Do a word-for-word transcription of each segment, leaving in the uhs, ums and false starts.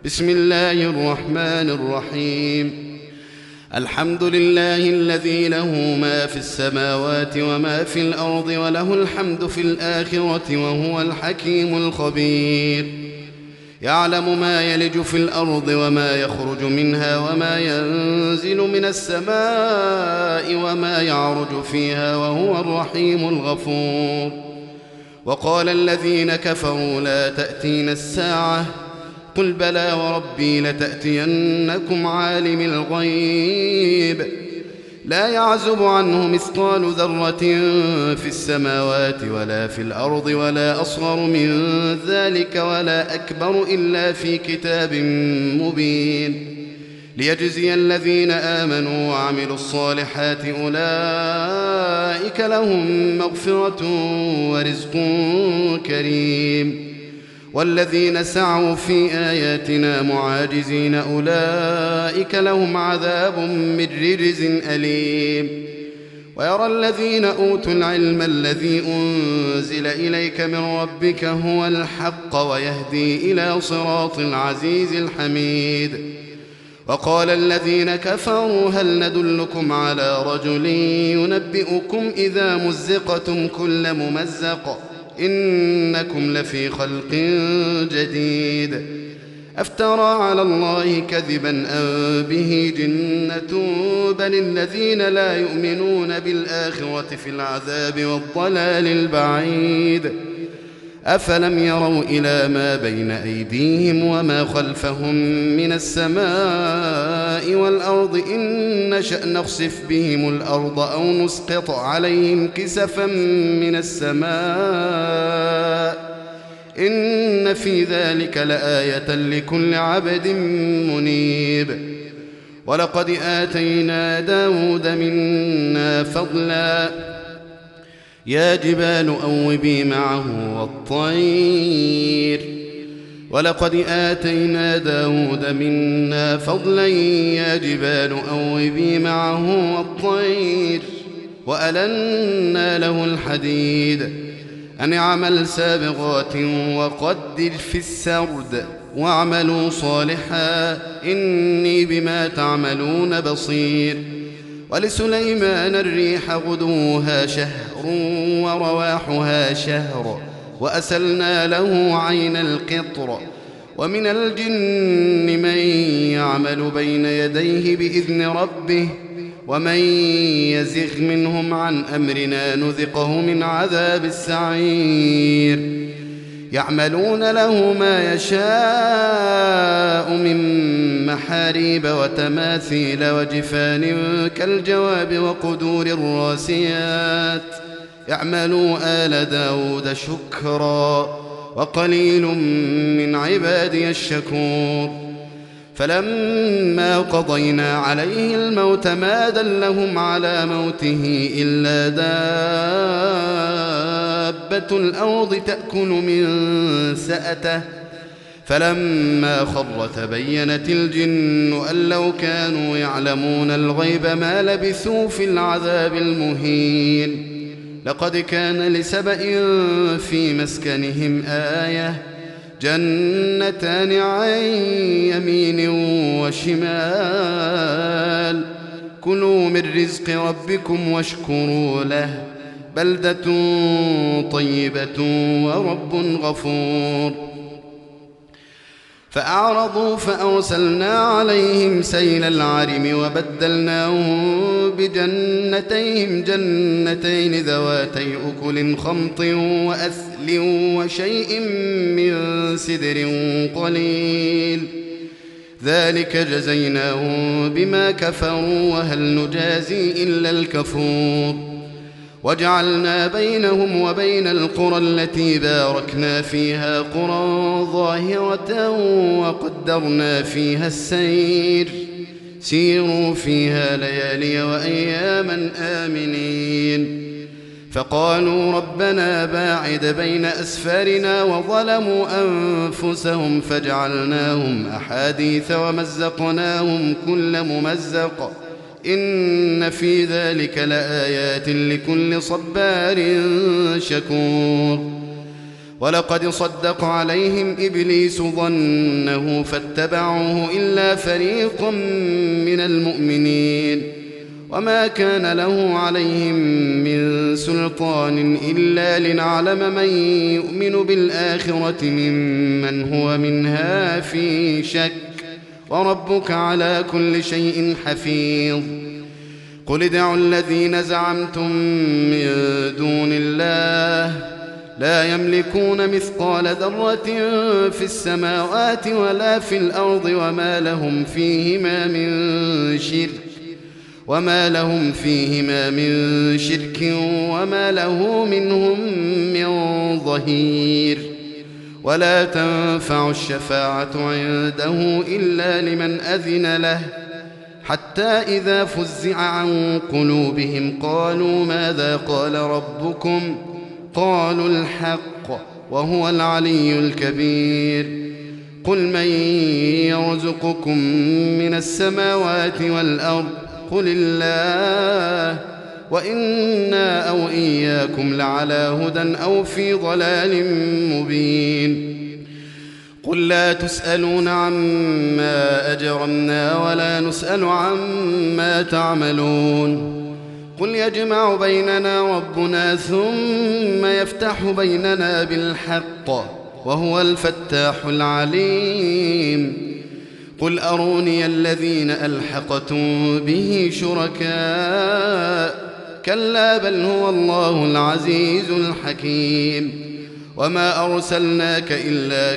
بسم الله الرحمن الرحيم. الحمد لله الذي له ما في السماوات وما في الأرض وله الحمد في الآخرة وهو الحكيم الخبير. يعلم ما يلج في الأرض وما يخرج منها وما ينزل من السماء وما يعرج فيها وهو الرحيم الغفور. وقال الذين كفروا لا تأتينا الساعة قل بلى وربي لتأتينكم عالم الغيب لا يعزب عنه مثقال ذرة في السماوات ولا في الأرض ولا أصغر من ذلك ولا أكبر إلا في كتاب مبين ليجزي الذين آمنوا وعملوا الصالحات أولئك لهم مغفرة ورزق كريم. والذين سعوا في آياتنا معاجزين أولئك لهم عذاب من رجز أليم. ويرى الذين أوتوا العلم الذي أنزل إليك من ربك هو الحق ويهدي إلى صراط العزيز الحميد. وقال الذين كفروا هل ندلكم على رجل ينبئكم إذا مزقتم كل ممزق إنكم لفي خلق جديد أفترى على الله كذبا أم به جنة بل الذين لا يؤمنون بالآخرة في العذاب والضلال البعيد. أفلم يروا إلى ما بين أيديهم وما خلفهم من السماء والأرض إن نشأ نخسف بهم الأرض أو نسقط عليهم كسفا من السماء إن في ذلك لآية لكل عبد منيب. ولقد آتينا داود منا فضلا يا جبال أوبي معه والطير ولقد آتينا داود منا فضلا يا جبال أوبي معه والطير وألنا له الحديد أن اعمل سابغات وقدر في السرد واعملوا صالحا إني بما تعملون بصير. ولسليمان الريح غدوها شهر ورواحها شهر وأسلنا له عين القطر. ومن الجن من يعمل بين يديه بإذن ربه ومن يزغ منهم عن أمرنا نذقه من عذاب السعير. يعملون له ما يشاء من محاريب وتماثيل وجفان كالجواب وقدور الراسيات يعملوا آل داود شكرا وقليل من عبادي الشكور. فلما قضينا عليه الموت ما دلهم على موته إلا دابة الأرض تأكل من سأته فلما خر تبينت الجن أن لو كانوا يعلمون الغيب ما لبثوا في العذاب المهين. لقد كان لسبإ في مسكنهم آية جنتان عن يمين وشمال كلوا من رزق ربكم واشكروا له بلدة طيبة ورب غفور. فأعرضوا فأرسلنا عليهم سيل العرم وبدلناهم بجنتيهم جنتين ذواتي أكل خمط وأثل وشيء من سدر قليل ذلك جزيناهم بما كفروا وهل نجازي إلا الكفور. وجعلنا بينهم وبين القرى التي باركنا فيها قرى ظاهرة وقدرنا فيها السير سيروا فيها ليالي وأياما آمنين. فقالوا ربنا باعد بين أسفارنا وظلموا أنفسهم فجعلناهم أحاديث ومزقناهم كل ممزق إن في ذلك لآيات لكل صبار شكور. ولقد صدق عليهم إبليس ظنه فاتبعوه إلا فريقا من المؤمنين وما كان له عليهم من سلطان إلا لنعلم من يؤمن بالآخرة ممن هو منها في شك وربك على كل شيء حفيظ. قل ادعوا الذين زعمتم من دون الله لا يملكون مثقال ذرة في السماوات ولا في الأرض وما لهم فيهما من شرك وما لهم فيهما من شرك وما له منهم من ظهير. ولا تنفع الشفاعة عنده إلا لمن أذن له حتى إذا فزع عن قلوبهم قالوا ماذا قال ربكم قالوا الحق وهو العلي الكبير. قل من يرزقكم من السماوات والأرض قل الله وإنا أو إياكم لعلى هدى أو في ضلال مبين. قل لا تسألون عما أجرمنا ولا نسأل عما تعملون. قل يجمع بيننا ربنا ثم يفتح بيننا بالحق وهو الفتاح العليم. قل أروني الذين ألحقتم به شركاء كلا بل هو الله العزيز الحكيم. وما أرسلناك إلا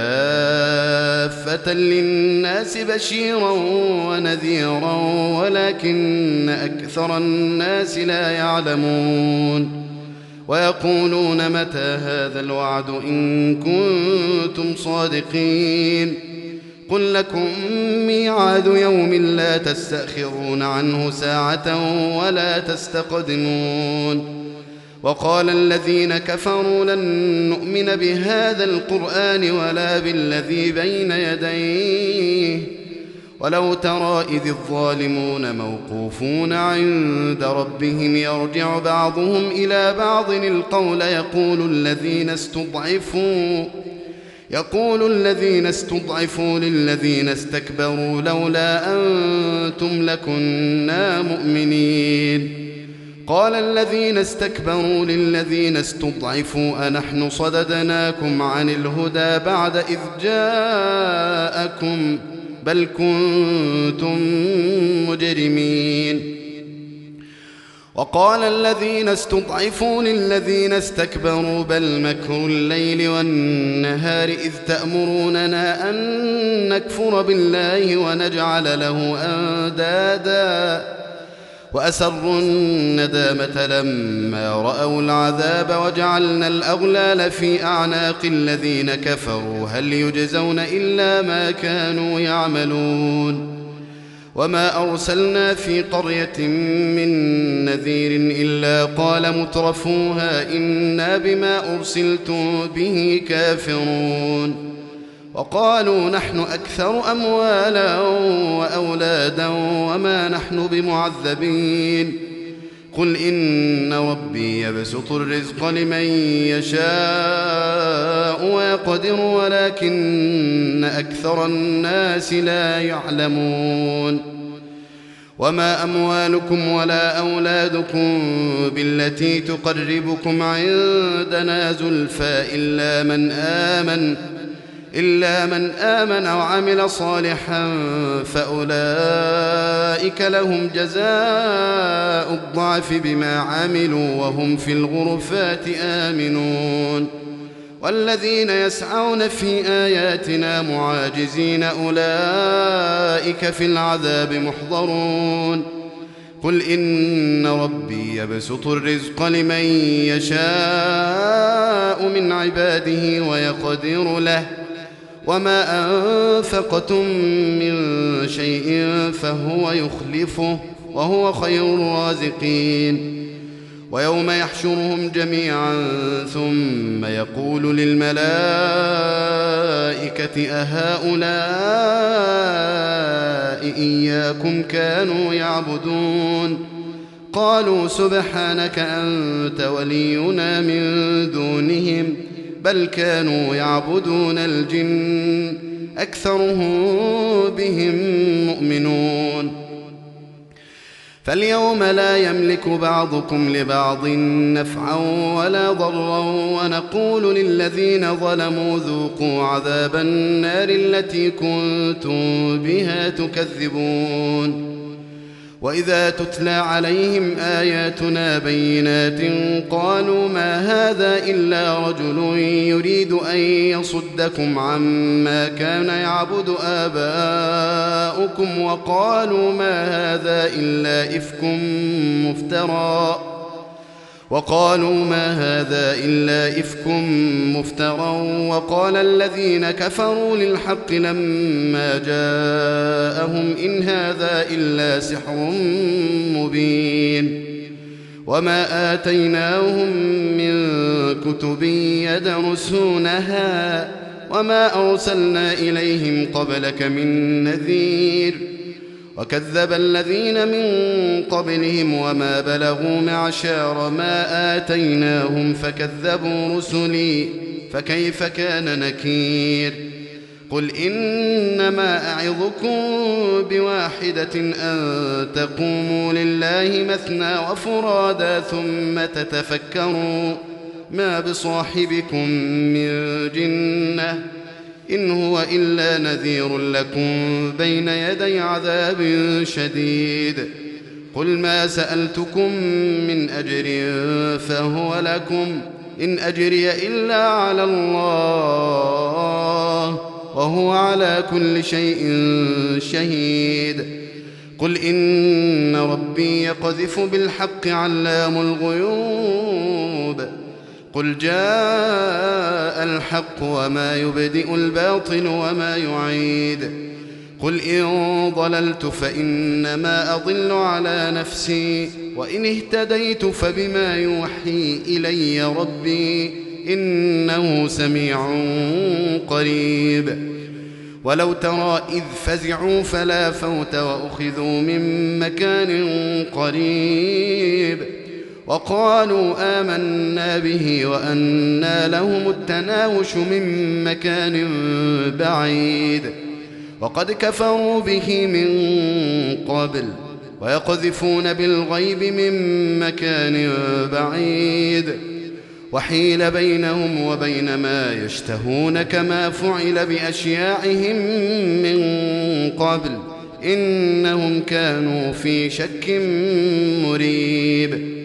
كافة للناس بشيرا ونذيرا ولكن أكثر الناس لا يعلمون. ويقولون متى هذا الوعد إن كنتم صادقين. قل لكم ميعاد يوم لا تستأخرون عنه ساعة ولا تستقدمون. وقال الذين كفروا لن نؤمن بهذا القرآن ولا بالذي بين يديه ولو ترى إذ الظالمون موقوفون عند ربهم يرجع بعضهم إلى بعض القول يقول الذين استضعفوا يقول الذين استضعفوا للذين استكبروا لولا أنتم لكنا مؤمنين. قال الذين استكبروا للذين استضعفوا أنحن صددناكم عن الهدى بعد إذ جاءكم بل كنتم مجرمين. وقال الذين استضعفوا للذين استكبروا بل مكر الليل والنهار إذ تأمروننا أن نكفر بالله ونجعل له أندادا وأسروا الندامة لما رأوا العذاب وجعلنا الأغلال في أعناق الذين كفروا هل يجزون إلا ما كانوا يعملون. وما أرسلنا في قرية من نذير إلا قال مترفوها إنا بما أرسلتم به كافرون. وقالوا نحن أكثر أموالا وأولادا وما نحن بمعذبين. قل إن ربي يبسط الرزق لمن يشاء ويقدر ولكن أكثر الناس لا يعلمون. وما أموالكم ولا أولادكم بالتي تقربكم عندنا زلفى إلا من آمن إلا من آمن وعمل صالحا فأولئك لهم جزاء الضعف بما عملوا وهم في الغرفات آمنون. والذين يسعون في آياتنا معاجزين أولئك في العذاب محضرون. قل إن ربي يبسط الرزق لمن يشاء من عباده ويقدر له وما أنفقتم من شيء فهو يخلفه وهو خير الرازقين. ويوم يحشرهم جميعا ثم يقول للملائكة أهؤلاء إياكم كانوا يعبدون قالوا سبحانك أنت ولينا من دونهم بل كانوا يعبدون الجن أكثرهم بهم مؤمنون. فاليوم لا يملك بعضكم لبعض نفعا ولا ضرا، ونقول للذين ظلموا ذوقوا عذاب النار التي كنتم بها تكذبون. وإذا تتلى عليهم آياتنا بينات قالوا ما هذا إلا رجل يريد أن يصدكم عما كان يعبد آباؤكم، وقالوا ما هذا إلا إفك مفترى وقالوا ما هذا إلا إفك مفترى وقال الذين كفروا للحق لما جاءهم إن هذا إلا سحر مبين. وما آتيناهم من كتب يدرسونها وما أرسلنا إليهم قبلك من نذير. وكذب الذين من قبلهم وما بلغوا معشار ما آتيناهم فكذبوا رسلي فكيف كان نكير. قل إنما أعظكم بواحدة أن تقوموا لله مثنى وفرادا ثم تتفكروا ما بصاحبكم من جنة إن هو إلا نذير لكم بين يدي عذاب شديد. قل ما سألتكم من أجر فهو لكم إن أجري إلا على الله وهو على كل شيء شهيد. قل إن ربي يقذف بالحق علام الغيوب. قل جاء الحق وما يبدئ الباطل وما يعيد. قل إن ضللت فإنما أضل على نفسي وإن اهتديت فبما يوحي إلي ربي إنه سميع قريب. ولو ترى إذ فزعوا فلا فوت وأخذوا من مكان قريب وقالوا آمنا به وأنى لهم التناوش من مكان بعيد وقد كفروا به من قبل ويقذفون بالغيب من مكان بعيد وحيل بينهم وبين ما يشتهون كما فعل بأشياعهم من قبل إنهم كانوا في شك مريب.